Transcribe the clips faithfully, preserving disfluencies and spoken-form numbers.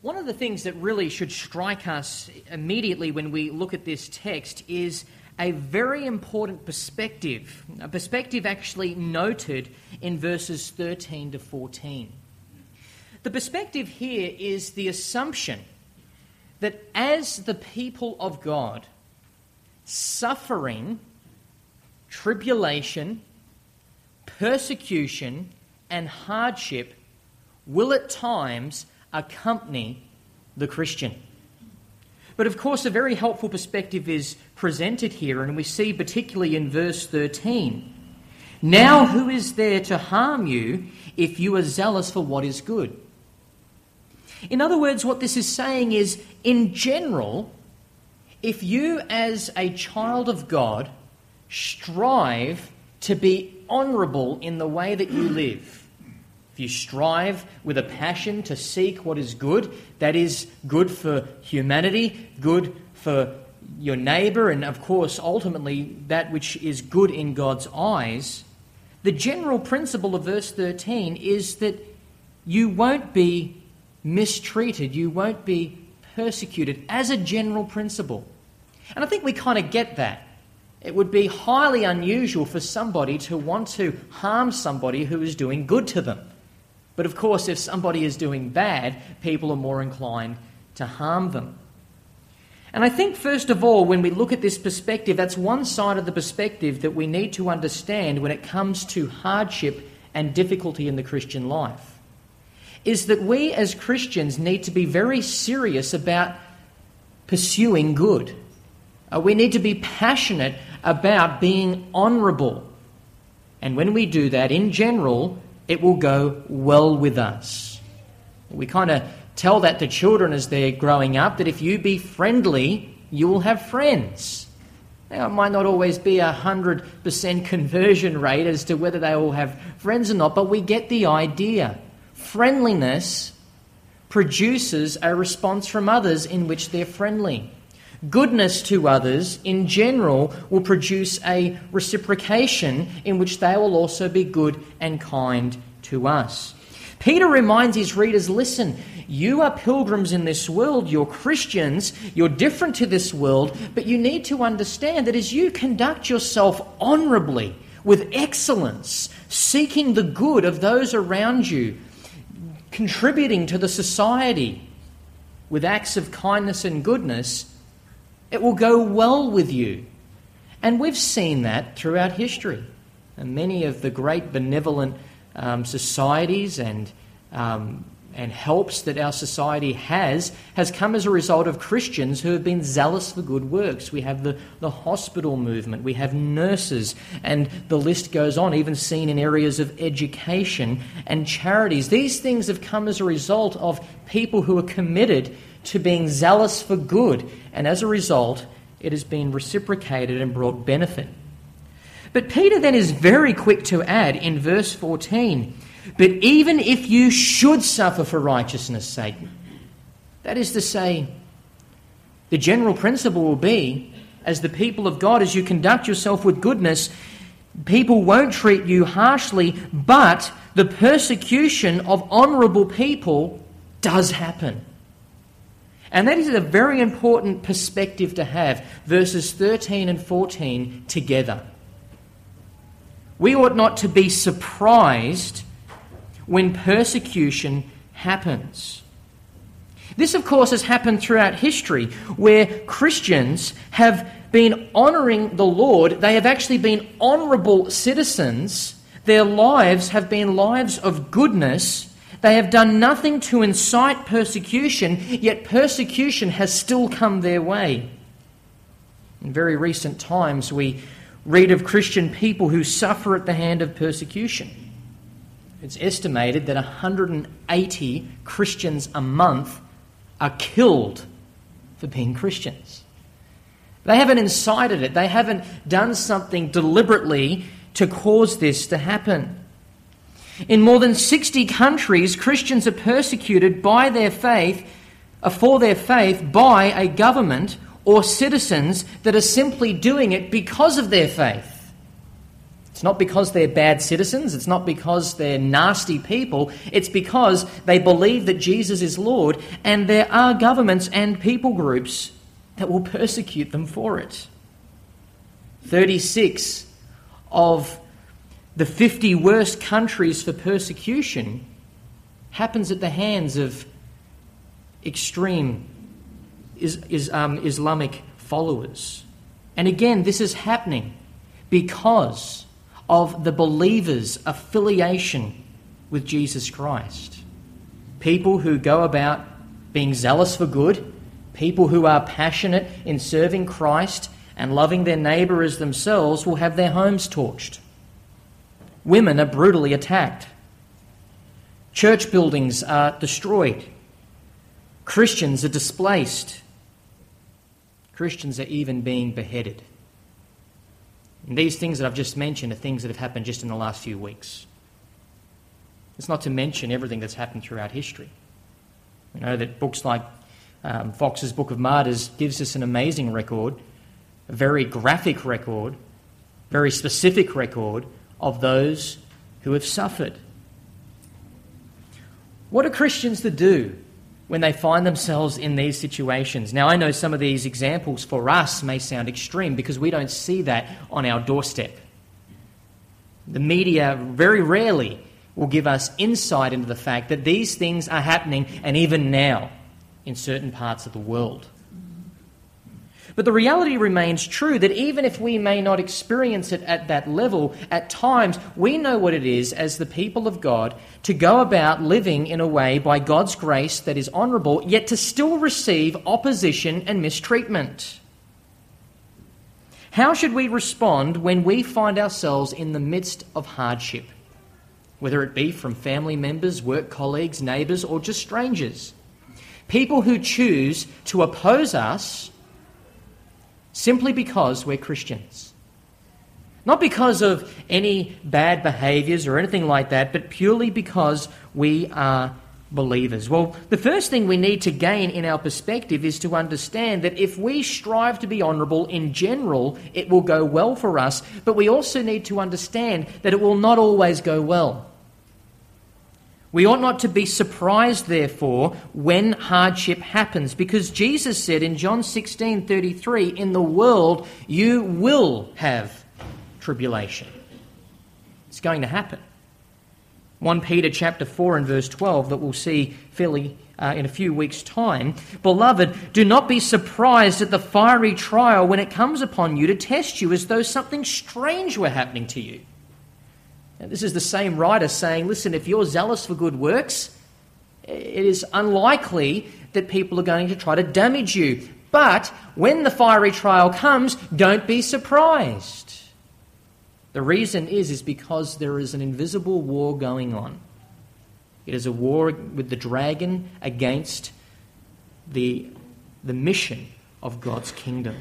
One of the things that really should strike us immediately when we look at this text is a very important perspective, a perspective actually noted in verses thirteen to fourteen. The perspective here is the assumption that as the people of God, suffering, tribulation, persecution, and hardship will at times accompany the Christian. But of course, a very helpful perspective is presented here, and we see particularly in verse thirteen, "Now who is there to harm you if you are zealous for what is good?" In other words, what this is saying is, in general, if you as a child of God strive to be honourable in the way that you live, if you strive with a passion to seek what is good, that is good for humanity, good for your neighbour, and of course, ultimately, that which is good in God's eyes, the general principle of verse thirteen is that you won't be mistreated, you won't be persecuted as a general principle. And I think we kind of get that. It would be highly unusual for somebody to want to harm somebody who is doing good to them. But of course, if somebody is doing bad, people are more inclined to harm them. And I think, first of all, when we look at this perspective, that's one side of the perspective that we need to understand when it comes to hardship and difficulty in the Christian life, is that we as Christians need to be very serious about pursuing good. Uh, we need to be passionate about being honourable. And when we do that, in general, it will go well with us. We kind of tell that to children as they're growing up, that if you be friendly, you will have friends. Now, it might not always be a one hundred percent conversion rate as to whether they all have friends or not, but we get the idea. Friendliness produces a response from others in which they're friendly. Goodness to others, in general, will produce a reciprocation in which they will also be good and kind to us. Peter reminds his readers, listen, you are pilgrims in this world, you're Christians, you're different to this world, but you need to understand that as you conduct yourself honourably, with excellence, seeking the good of those around you, contributing to the society with acts of kindness and goodness, it will go well with you. And we've seen that throughout history. And many of the great benevolent um, societies and um, and helps that our society has, has come as a result of Christians who have been zealous for good works. We have the, the hospital movement, we have nurses, and the list goes on, even seen in areas of education and charities. These things have come as a result of people who are committed to being zealous for good, and as a result, it has been reciprocated and brought benefit. But Peter then is very quick to add in verse fourteen, "But even if you should suffer for righteousness' sake," that is to say, the general principle will be, as the people of God, as you conduct yourself with goodness, people won't treat you harshly, but the persecution of honourable people does happen. And that is a very important perspective to have, verses thirteen and fourteen together. We ought not to be surprised when persecution happens. This, of course, has happened throughout history, where Christians have been honouring the Lord. They have actually been honourable citizens. Their lives have been lives of goodness. They have done nothing to incite persecution, yet persecution has still come their way. In very recent times, we read of Christian people who suffer at the hand of persecution. It's estimated that one hundred eighty Christians a month are killed for being Christians. They haven't incited it. They haven't done something deliberately to cause this to happen. In more than sixty countries, Christians are persecuted by their faith, or for their faith, by a government or citizens that are simply doing it because of their faith. It's not because they're bad citizens. It's not because they're nasty people. It's because they believe that Jesus is Lord, and there are governments and people groups that will persecute them for it. thirty-six of the fifty worst countries for persecution happens at the hands of extreme is, is, um, Islamic followers. And again, this is happening because of the believers' affiliation with Jesus Christ. People who go about being zealous for good, people who are passionate in serving Christ and loving their neighbour as themselves will have their homes torched. Women are brutally attacked. Church buildings are destroyed. Christians are displaced. Christians are even being beheaded. And these things that I've just mentioned are things that have happened just in the last few weeks. It's not to mention everything that's happened throughout history. We know that books like um, Fox's Book of Martyrs gives us an amazing record, a very graphic record, very specific record of those who have suffered. What are Christians to do when they find themselves in these situations? Now, I know some of these examples for us may sound extreme because we don't see that on our doorstep. The media very rarely will give us insight into the fact that these things are happening, and even now, in certain parts of the world. But the reality remains true that even if we may not experience it at that level, at times we know what it is as the people of God to go about living in a way by God's grace that is honourable, yet to still receive opposition and mistreatment. How should we respond when we find ourselves in the midst of hardship, whether it be from family members, work colleagues, neighbours, or just strangers? People who choose to oppose us simply because we're Christians. Not because of any bad behaviours or anything like that, but purely because we are believers. Well, the first thing we need to gain in our perspective is to understand that if we strive to be honourable in general, it will go well for us, but we also need to understand that it will not always go well. We ought not to be surprised, therefore, when hardship happens, because Jesus said in John sixteen thirty-three, "In the world you will have tribulation." It's going to happen. First Peter chapter four and verse twelve that we'll see fairly uh, in a few weeks' time. "Beloved, do not be surprised at the fiery trial when it comes upon you to test you as though something strange were happening to you." Now, this is the same writer saying, listen, if you're zealous for good works, it is unlikely that people are going to try to damage you. But when the fiery trial comes, don't be surprised. The reason is, is because there is an invisible war going on. It is a war with the dragon against the, the mission of God's kingdom.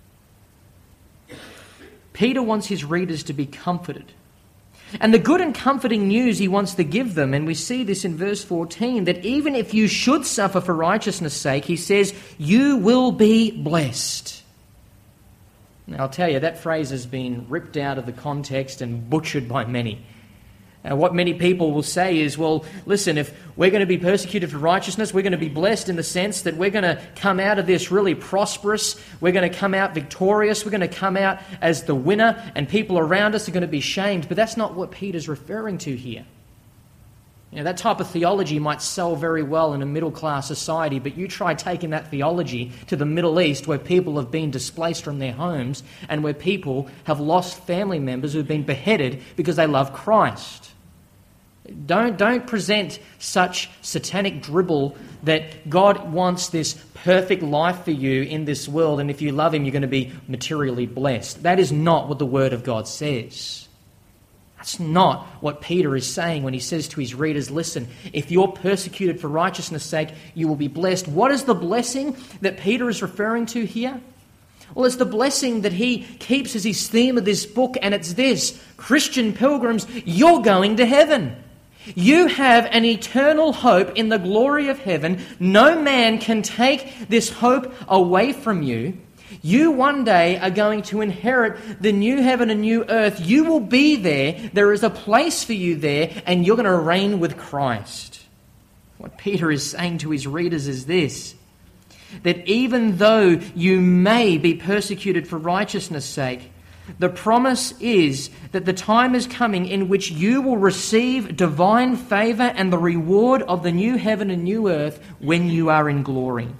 Peter wants his readers to be comforted. And the good and comforting news he wants to give them, and we see this in verse fourteen, that even if you should suffer for righteousness' sake, he says, you will be blessed. Now, I'll tell you, that phrase has been ripped out of the context and butchered by many. Uh, what many people will say is, well, listen, if we're going to be persecuted for righteousness, we're going to be blessed in the sense that we're going to come out of this really prosperous, we're going to come out victorious, we're going to come out as the winner, and people around us are going to be shamed. But that's not what Peter's referring to here. You know, that type of theology might sell very well in a middle-class society, but you try taking that theology to the Middle East where people have been displaced from their homes and where people have lost family members who have been beheaded because they love Christ. Don't, don't present such satanic dribble that God wants this perfect life for you in this world, and if you love him, you're going to be materially blessed. That is not what the Word of God says. That's not what Peter is saying when he says to his readers, listen, if you're persecuted for righteousness' sake, you will be blessed. What is the blessing that Peter is referring to here? Well, it's the blessing that he keeps as his theme of this book, and it's this: Christian pilgrims, you're going to heaven. You have an eternal hope in the glory of heaven. No man can take this hope away from you. You one day are going to inherit the new heaven and new earth. You will be there. There is a place for you there, and you're going to reign with Christ. What Peter is saying to his readers is this, that even though you may be persecuted for righteousness' sake, the promise is that the time is coming in which you will receive divine favour and the reward of the new heaven and new earth when you are in glory.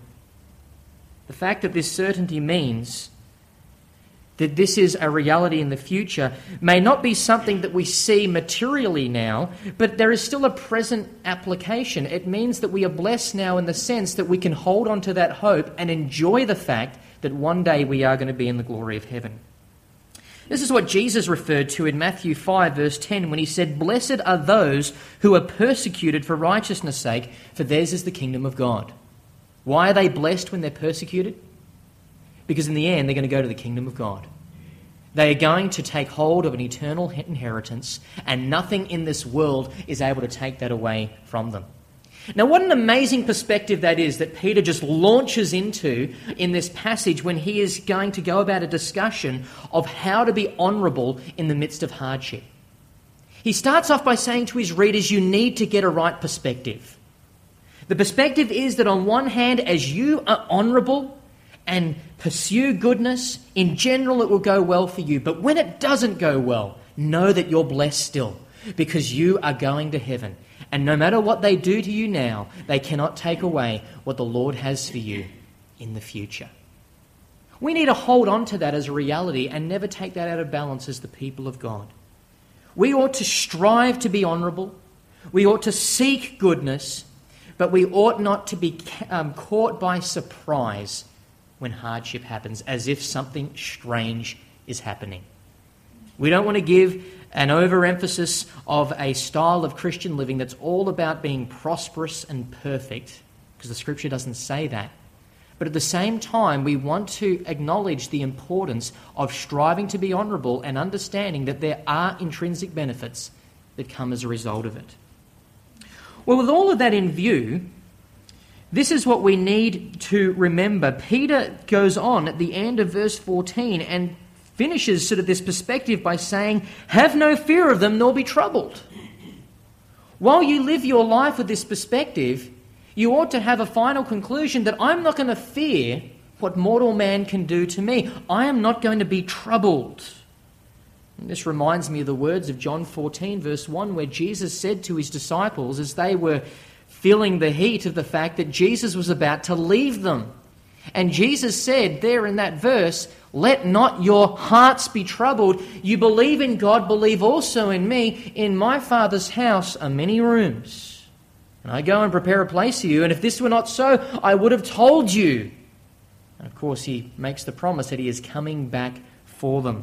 The fact that this certainty means that this is a reality in the future may not be something that we see materially now, but there is still a present application. It means that we are blessed now in the sense that we can hold on to that hope and enjoy the fact that one day we are going to be in the glory of heaven. This is what Jesus referred to in Matthew five, verse ten, when he said, "Blessed are those who are persecuted for righteousness' sake, for theirs is the kingdom of God." Why are they blessed when they're persecuted? Because in the end, they're going to go to the kingdom of God. They are going to take hold of an eternal inheritance, and nothing in this world is able to take that away from them. Now, what an amazing perspective that is that Peter just launches into in this passage when he is going to go about a discussion of how to be honourable in the midst of hardship. He starts off by saying to his readers, you need to get a right perspective. The perspective is that on one hand, as you are honourable and pursue goodness, in general it will go well for you. But when it doesn't go well, know that you're blessed still, because you are going to heaven. And no matter what they do to you now, they cannot take away what the Lord has for you in the future. We need to hold on to that as a reality and never take that out of balance as the people of God. We ought to strive to be honourable. We ought to seek goodness. But we ought not to be um, caught by surprise when hardship happens, as if something strange is happening. We don't want to give an overemphasis of a style of Christian living that's all about being prosperous and perfect, because the Scripture doesn't say that. But at the same time, we want to acknowledge the importance of striving to be honourable and understanding that there are intrinsic benefits that come as a result of it. Well, with all of that in view, this is what we need to remember. Peter goes on at the end of verse fourteen and finishes sort of this perspective by saying, have no fear of them nor be troubled. While you live your life with this perspective, you ought to have a final conclusion that I'm not going to fear what mortal man can do to me. I am not going to be troubled. And this reminds me of the words of John fourteen, verse one, where Jesus said to his disciples as they were feeling the heat of the fact that Jesus was about to leave them. And Jesus said there in that verse, let not your hearts be troubled. You believe in God, believe also in me. In my Father's house are many rooms. And I go and prepare a place for you. And if this were not so, I would have told you. And of course, he makes the promise that he is coming back for them.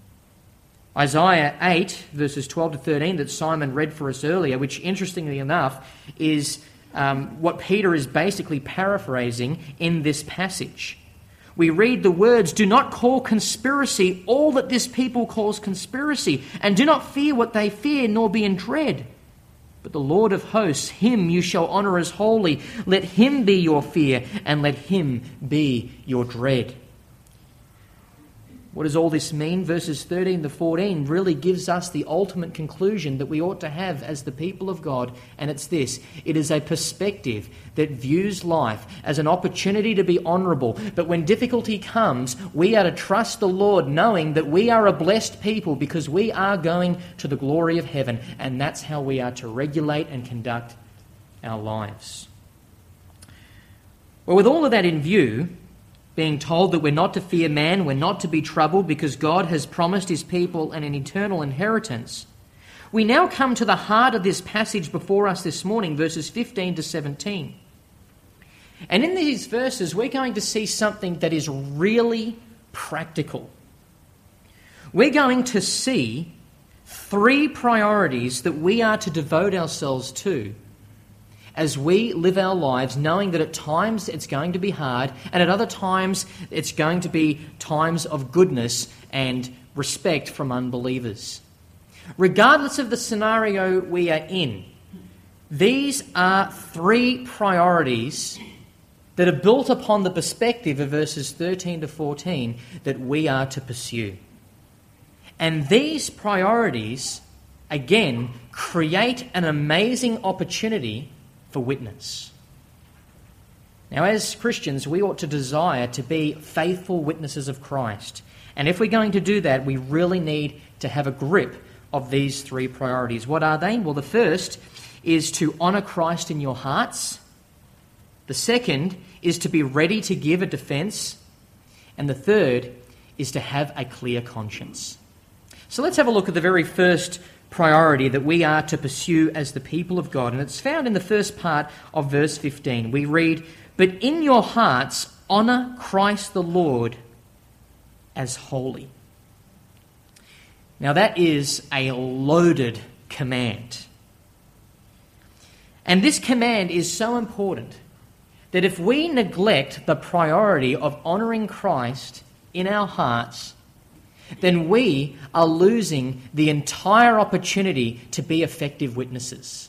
Isaiah eight, verses twelve to thirteen, that Simon read for us earlier, which interestingly enough is um, what Peter is basically paraphrasing in this passage. We read the words, do not call conspiracy all that this people calls conspiracy, and do not fear what they fear, nor be in dread. But the Lord of hosts, him you shall honour as holy. Let him be your fear, and let him be your dread. What does all this mean? Verses thirteen to fourteen really gives us the ultimate conclusion that we ought to have as the people of God, and it's this. It is a perspective that views life as an opportunity to be honourable, but when difficulty comes, we are to trust the Lord knowing that we are a blessed people because we are going to the glory of heaven, and that's how we are to regulate and conduct our lives. Well, with all of that in view, being told that we're not to fear man, we're not to be troubled because God has promised his people an eternal inheritance, we now come to the heart of this passage before us this morning, verses fifteen to seventeen. And in these verses, we're going to see something that is really practical. We're going to see three priorities that we are to devote ourselves to as we live our lives, knowing that at times it's going to be hard, and at other times it's going to be times of goodness and respect from unbelievers. Regardless of the scenario we are in, these are three priorities that are built upon the perspective of verses thirteen to fourteen that we are to pursue. And these priorities, again, create an amazing opportunity for witness. Now, as Christians, we ought to desire to be faithful witnesses of Christ. And if we're going to do that, we really need to have a grip of these three priorities. What are they? Well, the first is to honour Christ in your hearts. The second is to be ready to give a defence. And the third is to have a clear conscience. So let's have a look at the very first priority that we are to pursue as the people of God. And it's found in the first part of verse fifteen. We read, "But in your hearts honour Christ the Lord as holy." Now that is a loaded command. And this command is so important that if we neglect the priority of honouring Christ in our hearts, then we are losing the entire opportunity to be effective witnesses.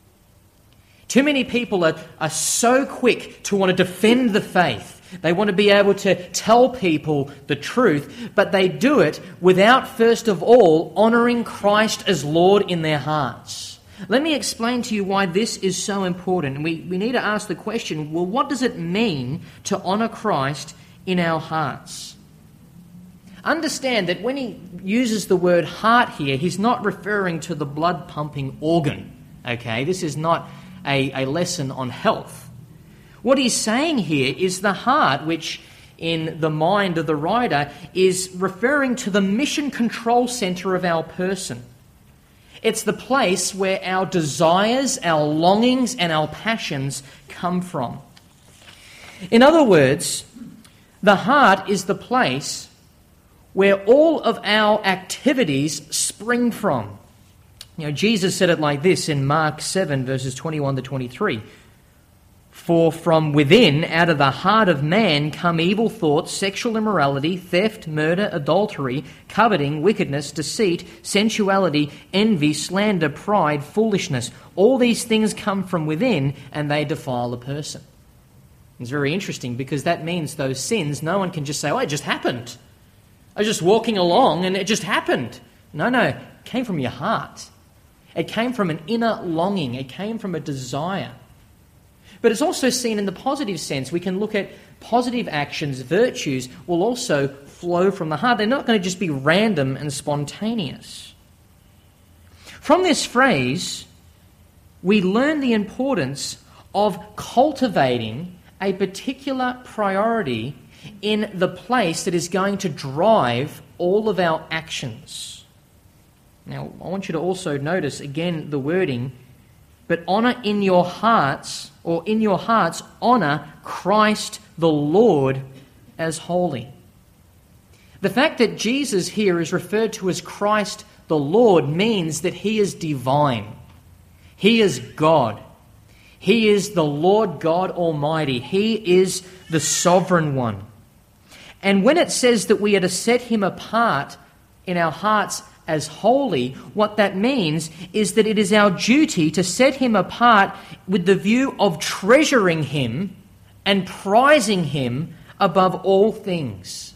Too many people are, are so quick to want to defend the faith. They want to be able to tell people the truth, but they do it without, first of all, honouring Christ as Lord in their hearts. Let me explain to you why this is so important. We, we need to ask the question, well, what does it mean to honour Christ in our hearts? Understand that when he uses the word heart here, he's not referring to the blood-pumping organ, okay? This is not a, a lesson on health. What he's saying here is the heart, which in the mind of the writer is referring to the mission control centre of our person. It's the place where our desires, our longings, and our passions come from. In other words, the heart is the place where all of our activities spring from. You know, Jesus said it like this in Mark seven, verses twenty-one to twenty-three. "For from within, out of the heart of man, come evil thoughts, sexual immorality, theft, murder, adultery, coveting, wickedness, deceit, sensuality, envy, slander, pride, foolishness. All these things come from within, and they defile a person." It's very interesting because that means those sins, no one can just say, "Oh, it just happened. I was just walking along and it just happened." No, no, it came from your heart. It came from an inner longing. It came from a desire. But it's also seen in the positive sense. We can look at positive actions, virtues will also flow from the heart. They're not going to just be random and spontaneous. From this phrase, we learn the importance of cultivating a particular priority in the place that is going to drive all of our actions. Now, I want you to also notice again the wording, "But honour in your hearts," or in your hearts, honour Christ the Lord as holy. The fact that Jesus here is referred to as Christ the Lord means that he is divine. He is God. He is the Lord God Almighty. He is the sovereign one. And when it says that we are to set him apart in our hearts as holy, what that means is that it is our duty to set him apart with the view of treasuring him and prizing him above all things.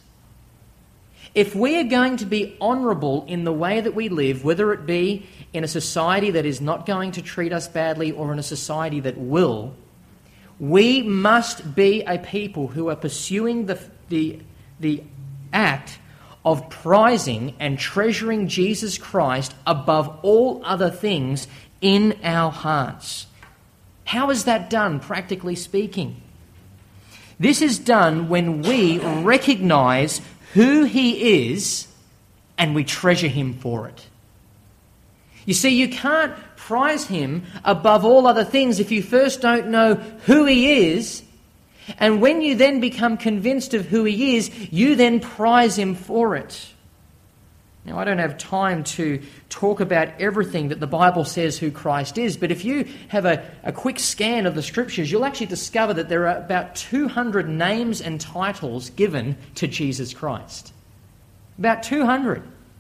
If we are going to be honourable in the way that we live, whether it be in a society that is not going to treat us badly or in a society that will, we must be a people who are pursuing the the the act of prizing and treasuring Jesus Christ above all other things in our hearts. How is that done, practically speaking? This is done when we recognise who he is and we treasure him for it. You see, you can't prize him above all other things if you first don't know who he is. And when you then become convinced of who he is, you then prize him for it. Now, I don't have time to talk about everything that the Bible says who Christ is, but if you have a, a quick scan of the Scriptures, you'll actually discover that there are about two hundred names and titles given to Jesus Christ. About two hundred.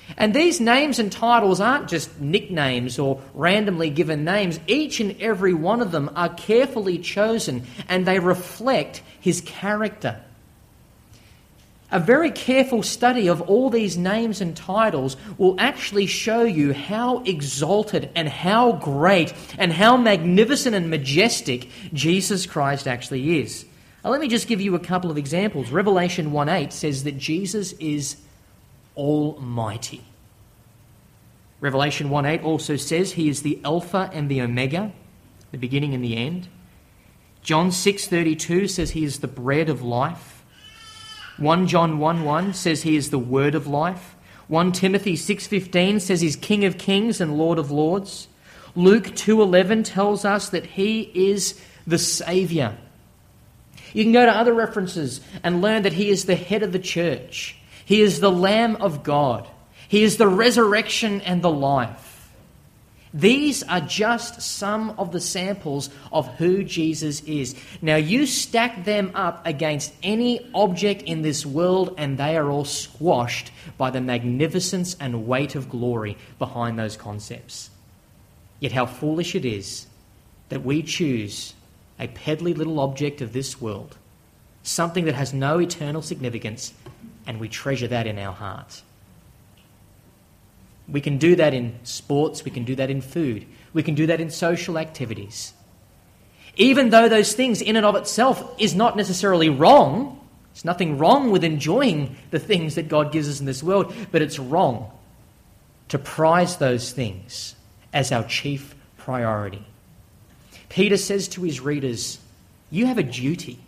And these names and titles aren't just nicknames or randomly given names. Each and every one of them are carefully chosen, and they reflect his character. A very careful study of all these names and titles will actually show you how exalted and how great and how magnificent and majestic Jesus Christ actually is. Now, let me just give you a couple of examples. Revelation one eight says that Jesus is Almighty. Revelation one eight also says he is the Alpha and the Omega, the beginning and the end. John six thirty-two says he is the bread of life. First John one one says he is the word of life. First Timothy six fifteen says he's King of kings and Lord of lords. Luke two eleven tells us that he is the Saviour. You can go to other references and learn that he is the head of the church. He is the Lamb of God. He is the resurrection and the life. These are just some of the samples of who Jesus is. Now, you stack them up against any object in this world and they are all squashed by the magnificence and weight of glory behind those concepts. Yet how foolish it is that we choose a peddly little object of this world, something that has no eternal significance, and we treasure that in our hearts. We can do that in sports, we can do that in food, we can do that in social activities. Even though those things in and of itself is not necessarily wrong, there's nothing wrong with enjoying the things that God gives us in this world, but it's wrong to prize those things as our chief priority. Peter says to his readers, you have a duty.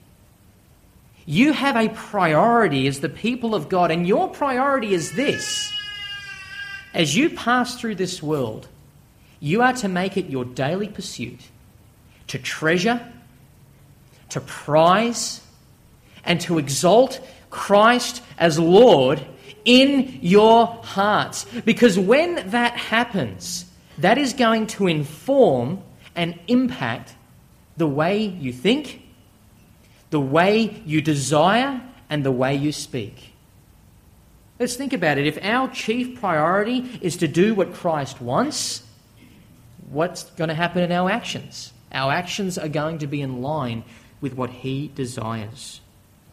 You have a priority as the people of God, and your priority is this. As you pass through this world, you are to make it your daily pursuit to treasure, to prize, and to exalt Christ as Lord in your hearts. Because when that happens, that is going to inform and impact the way you think, the way you desire, and the way you speak. Let's think about it. If our chief priority is to do what Christ wants, what's going to happen in our actions? Our actions are going to be in line with what he desires.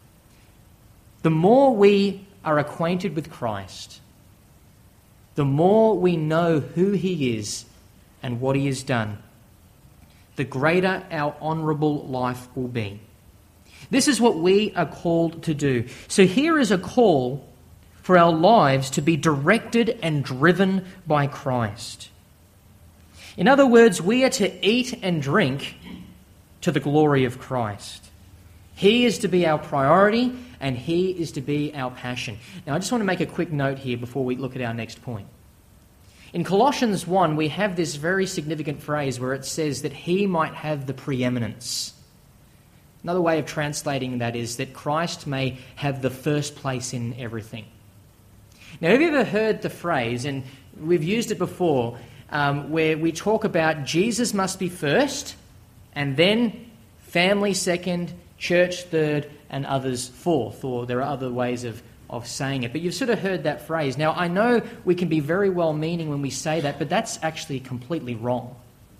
The more we are acquainted with Christ, the more we know who he is and what he has done, the greater our honourable life will be. This is what we are called to do. So here is a call for our lives to be directed and driven by Christ. In other words, we are to eat and drink to the glory of Christ. He is to be our priority and he is to be our passion. Now, I just want to make a quick note here before we look at our next point. In Colossians one, we have this very significant phrase where it says that he might have the preeminence. Another way of translating that is that Christ may have the first place in everything. Now, have you ever heard the phrase, and we've used it before, um, where we talk about Jesus must be first, and then family second, church third, and others fourth, or there are other ways of, of saying it. But you've sort of heard that phrase. Now, I know we can be very well-meaning when we say that, but that's actually completely wrong.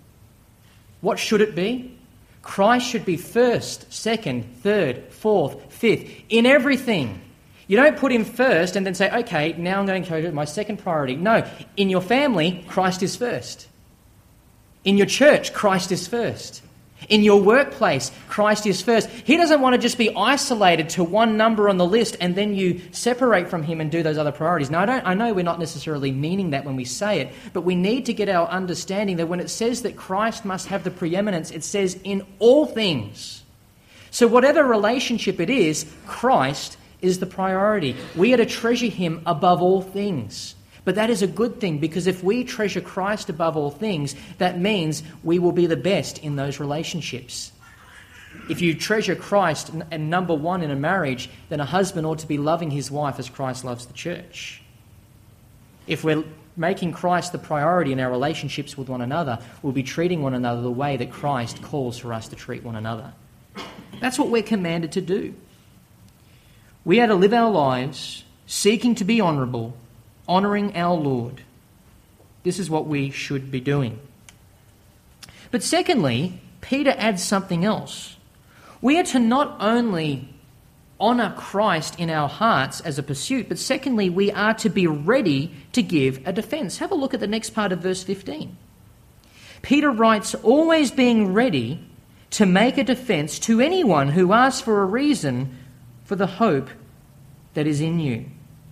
What should it be? Christ should be first, second, third, fourth, fifth, in everything. You don't put him first and then say, okay, now I'm going to go to my second priority. No, in your family, Christ is first. In your church, Christ is first. In your workplace, Christ is first. He doesn't want to just be isolated to one number on the list and then you separate from him and do those other priorities. Now, I, don't, I know we're not necessarily meaning that when we say it, but we need to get our understanding that when it says that Christ must have the preeminence, it says in all things. So whatever relationship it is, Christ is the priority. We are to treasure him above all things. But that is a good thing, because if we treasure Christ above all things, that means we will be the best in those relationships. If you treasure Christ and number one in a marriage, then a husband ought to be loving his wife as Christ loves the church. If we're making Christ the priority in our relationships with one another, we'll be treating one another the way that Christ calls for us to treat one another. That's what we're commanded to do. We are to live our lives seeking to be honourable, honouring our Lord. This is what we should be doing. But secondly, Peter adds something else. We are to not only honour Christ in our hearts as a pursuit, but secondly, we are to be ready to give a defence. Have a look at the next part of verse fifteen. Peter writes, always being ready to make a defence to anyone who asks for a reason for the hope that is in you.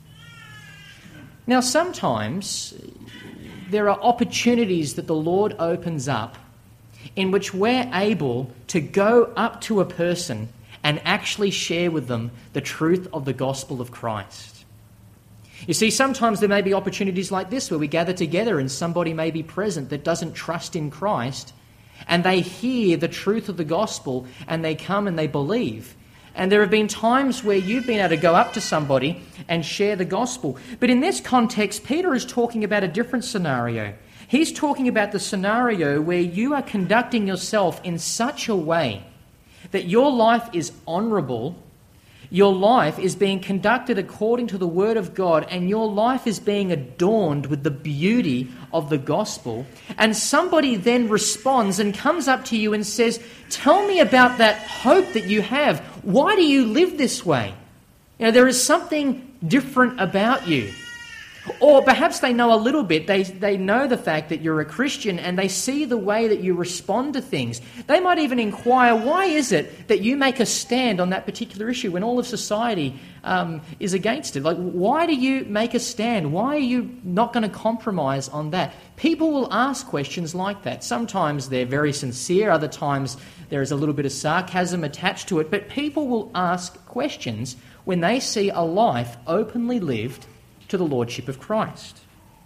Now, sometimes there are opportunities that the Lord opens up in which we're able to go up to a person and actually share with them the truth of the gospel of Christ. You see, sometimes there may be opportunities like this where we gather together and somebody may be present that doesn't trust in Christ, and they hear the truth of the gospel and they come and they believe. And there have been times where you've been able to go up to somebody and share the gospel. But in this context, Peter is talking about a different scenario. He's talking about the scenario where you are conducting yourself in such a way that your life is honourable, your life is being conducted according to the Word of God, and your life is being adorned with the beauty of the gospel. And somebody then responds and comes up to you and says, tell me about that hope that you have. Why do you live this way? You know, there is something different about you. Or perhaps they know a little bit. They, they know the fact that you're a Christian and they see the way that you respond to things. They might even inquire, why is it that you make a stand on that particular issue when all of society um, is against it? Like, why do you make a stand? Why are you not going to compromise on that? People will ask questions like that. Sometimes they're very sincere. Other times there is a little bit of sarcasm attached to it. But people will ask questions when they see a life openly lived to the Lordship of Christ.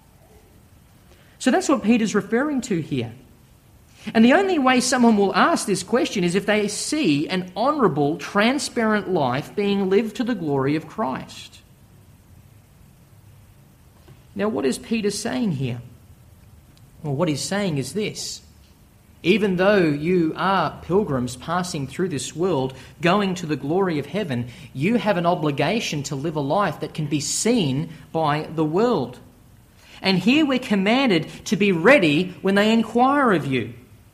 So that's what Peter's referring to here. And the only way someone will ask this question is if they see an honourable, transparent life being lived to the glory of Christ. Now, what is Peter saying here? Well, what he's saying is this. Even though you are pilgrims passing through this world, going to the glory of heaven, you have an obligation to live a life that can be seen by the world. And here we're commanded to be ready when they inquire of you.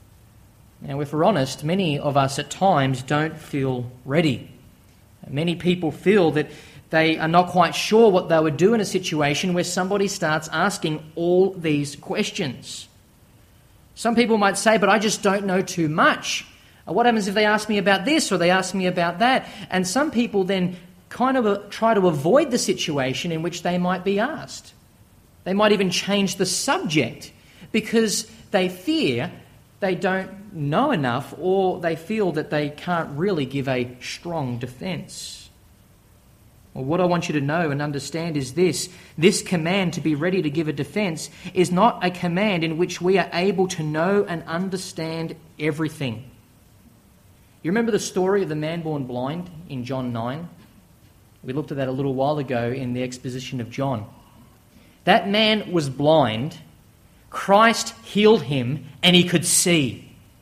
Now, if we're honest, many of us at times don't feel ready. Many people feel that they are not quite sure what they would do in a situation where somebody starts asking all these questions. Some people might say, but I just don't know too much. What happens if they ask me about this or they ask me about that? And some people then kind of try to avoid the situation in which they might be asked. They might even change the subject because they fear they don't know enough, or they feel that they can't really give a strong defence. Well, what I want you to know and understand is this. This command to be ready to give a defence is not a command in which we are able to know and understand everything. You remember the story of the man born blind in John nine? We looked at that a little while ago in the exposition of John. That man was blind. Christ healed him and he could see.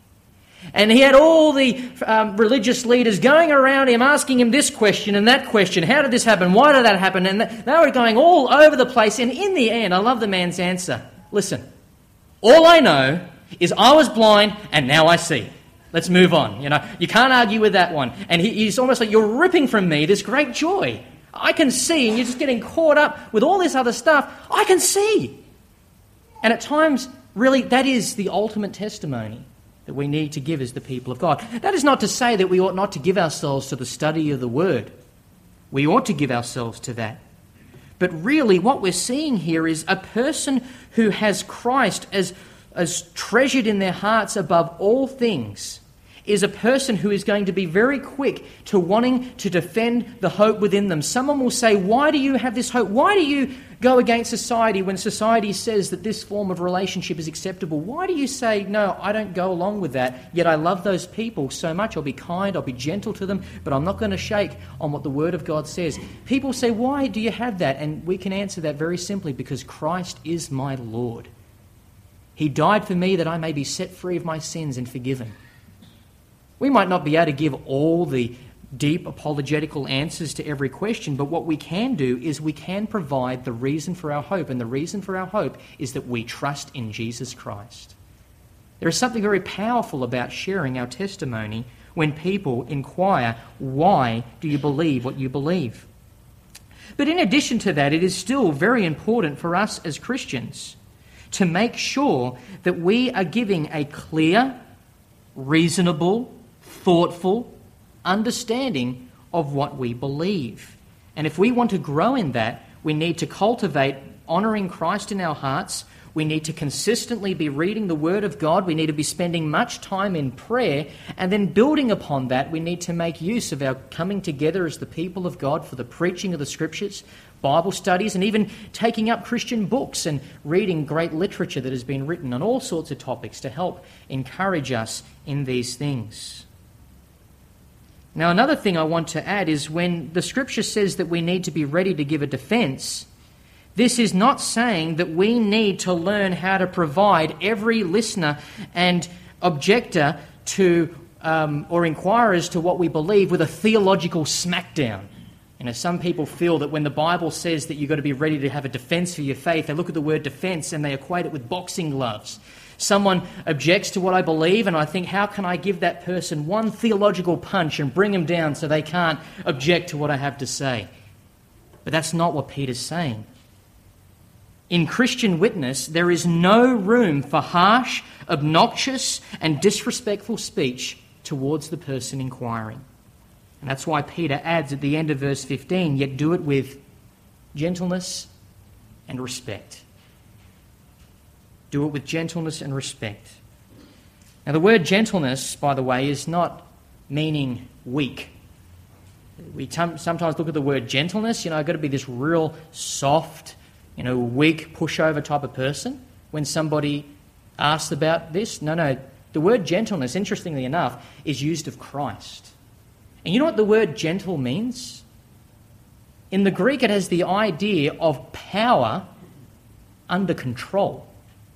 And he had all the um, religious leaders going around him, asking him this question and that question. How did this happen? Why did that happen? And th- they were going all over the place. And in the end, I love the man's answer. Listen, all I know is I was blind and now I see. Let's move on. You know, you can't argue with that one. And he, he's almost like, you're ripping from me this great joy. I can see, and you're just getting caught up with all this other stuff. I can see. And at times, really, that is the ultimate testimony that we need to give as the people of God. That is not to say that we ought not to give ourselves to the study of the Word. We ought to give ourselves to that. But really what we're seeing here is a person who has Christ as, as treasured in their hearts above all things is a person who is going to be very quick to wanting to defend the hope within them. Someone will say, why do you have this hope? Why do you go against society when society says that this form of relationship is acceptable? Why do you say, no, I don't go along with that, yet I love those people so much, I'll be kind, I'll be gentle to them, but I'm not going to shake on what the Word of God says. People say, why do you have that? And we can answer that very simply, because Christ is my Lord. He died for me that I may be set free of my sins and forgiven. We might not be able to give all the deep apologetical answers to every question, but what we can do is we can provide the reason for our hope, and the reason for our hope is that we trust in Jesus Christ. There is something very powerful about sharing our testimony when people inquire, why do you believe what you believe? But in addition to that, it is still very important for us as Christians to make sure that we are giving a clear, reasonable, thoughtful understanding of what we believe. And if we want to grow in that, we need to cultivate honouring Christ in our hearts. We need to consistently be reading the Word of God. We need to be spending much time in prayer. And then building upon that, we need to make use of our coming together as the people of God for the preaching of the Scriptures, Bible studies, and even taking up Christian books and reading great literature that has been written on all sorts of topics to help encourage us in these things. Now, another thing I want to add is when the Scripture says that we need to be ready to give a defence, this is not saying that we need to learn how to provide every listener and objector to um, or inquirers to what we believe with a theological smackdown. You know, some people feel that when the Bible says that you've got to be ready to have a defence for your faith, they look at the word defence and they equate it with boxing gloves. Someone objects to what I believe and I think, how can I give that person one theological punch and bring them down so they can't object to what I have to say? But that's not what Peter's saying. In Christian witness, there is no room for harsh, obnoxious, and disrespectful speech towards the person inquiring. And that's why Peter adds at the end of verse fifteen, yet do it with gentleness and respect. Do it with gentleness and respect. Now, the word gentleness, by the way, is not meaning weak. We t- sometimes look at the word gentleness, you know, I've got to be this real soft, you know, weak, pushover type of person when somebody asks about this. No, no. The word gentleness, interestingly enough, is used of Christ. And you know what the word gentle means? In the Greek, it has the idea of power under control.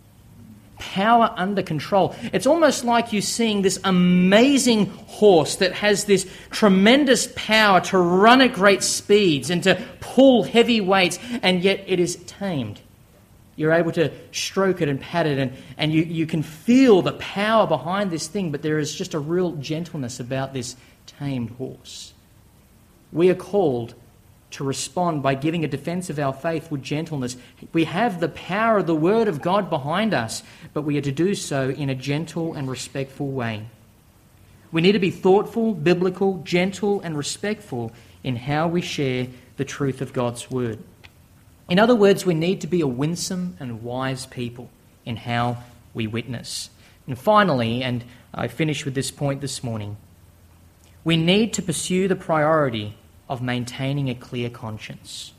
Power under control. It's almost like you're seeing this amazing horse that has this tremendous power to run at great speeds and to pull heavy weights, and yet it is tamed. You're able to stroke it and pat it, and, and you, you can feel the power behind this thing, but there is just a real gentleness about this tamed horse. We are called to respond by giving a defence of our faith with gentleness. We have the power of the Word of God behind us, but we are to do so in a gentle and respectful way. We need to be thoughtful, biblical, gentle, and respectful in how we share the truth of God's Word. In other words, we need to be a winsome and wise people in how we witness. And finally, and I finish with this point this morning, we need to pursue the priority of maintaining a clear conscience.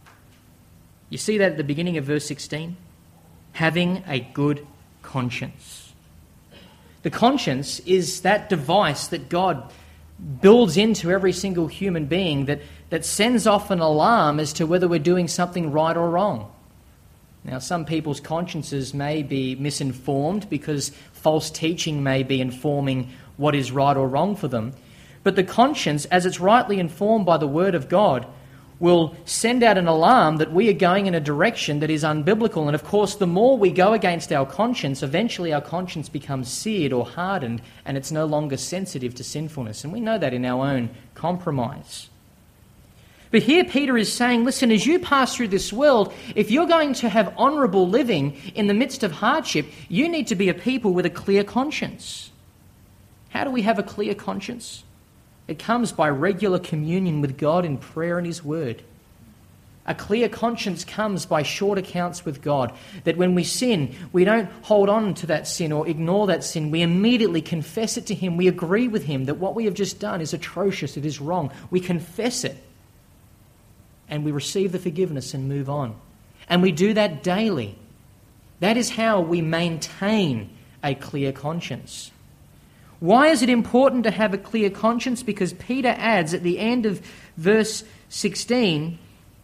You see that at the beginning of verse sixteen? Having a good conscience. The conscience is that device that God builds into every single human being that, that sends off an alarm as to whether we're doing something right or wrong. Now, some people's consciences may be misinformed because false teaching may be informing what is right or wrong for them. But the conscience, as it's rightly informed by the Word of God, will send out an alarm that we are going in a direction that is unbiblical. And of course, the more we go against our conscience, eventually our conscience becomes seared or hardened, and it's no longer sensitive to sinfulness. And we know that in our own compromise. But here Peter is saying, listen, as you pass through this world, if you're going to have honourable living in the midst of hardship, you need to be a people with a clear conscience. How do we have a clear conscience? It comes by regular communion with God in prayer and His Word. A clear conscience comes by short accounts with God, that when we sin, we don't hold on to that sin or ignore that sin. We immediately confess it to Him. We agree with Him that what we have just done is atrocious, it is wrong. We confess it, and we receive the forgiveness and move on. And we do that daily. That is how we maintain a clear conscience. Why is it important to have a clear conscience? Because Peter adds at the end of verse sixteen,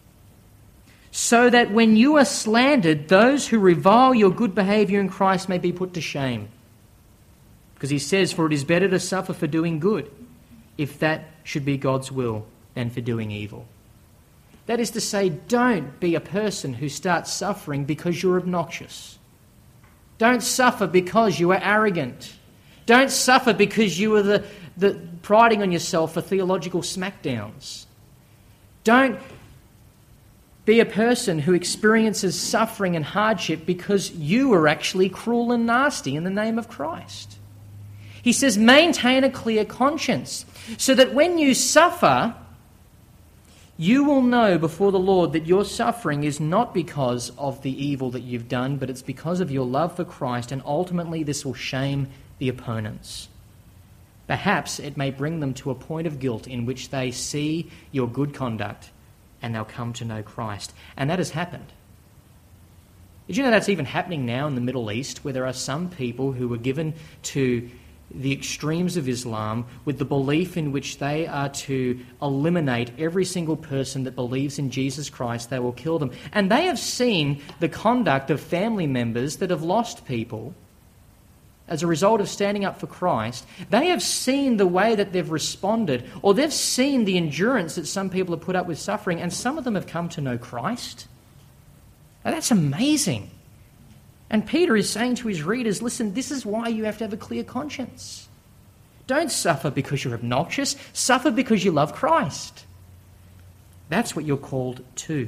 so that when you are slandered, those who revile your good behaviour in Christ may be put to shame. Because he says, for it is better to suffer for doing good, if that should be God's will than for doing evil. That is to say, don't be a person who starts suffering because you're obnoxious. Don't suffer because you are arrogant. Don't suffer because you are the, the priding on yourself for theological smackdowns. Don't be a person who experiences suffering and hardship because you are actually cruel and nasty in the name of Christ. He says, maintain a clear conscience so that when you suffer, you will know before the Lord that your suffering is not because of the evil that you've done, but it's because of your love for Christ, and ultimately this will shame the opponents. Perhaps it may bring them to a point of guilt in which they see your good conduct and they'll come to know Christ. And that has happened. Did you know that's even happening now in the Middle East, where there are some people who were given to the extremes of Islam with the belief in which they are to eliminate every single person that believes in Jesus Christ, they will kill them. And they have seen the conduct of family members that have lost people as a result of standing up for Christ. They have seen the way that they've responded, or they've seen the endurance that some people have put up with suffering, and some of them have come to know Christ. Now, that's amazing. And Peter is saying to his readers, listen, this is why you have to have a clear conscience. Don't suffer because you're obnoxious. Suffer because you love Christ. That's what you're called to.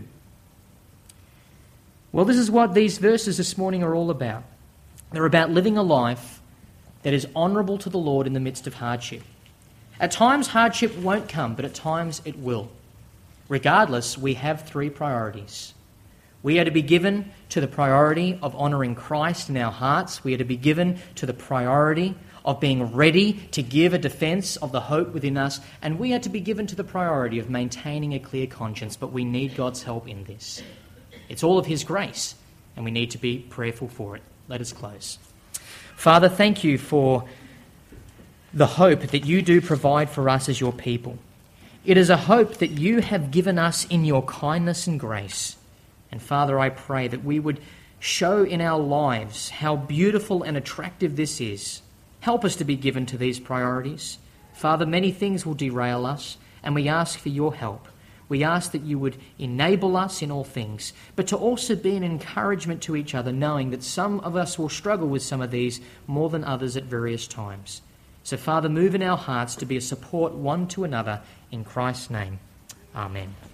Well, this is what these verses this morning are all about. They're about living a life that is honourable to the Lord in the midst of hardship. At times, hardship won't come, but at times it will. Regardless, we have three priorities. We are to be given to the priority of honouring Christ in our hearts. We are to be given to the priority of being ready to give a defence of the hope within us. And we are to be given to the priority of maintaining a clear conscience. But we need God's help in this. It's all of His grace, and we need to be prayerful for it. Let us close. Father, thank you for the hope that you do provide for us as your people. It is a hope that you have given us in your kindness and grace. And Father, I pray that we would show in our lives how beautiful and attractive this is. Help us to be given to these priorities. Father, many things will derail us, and we ask for your help. We ask that you would enable us in all things, but to also be an encouragement to each other, knowing that some of us will struggle with some of these more than others at various times. So, Father, move in our hearts to be a support one to another in Christ's name. Amen.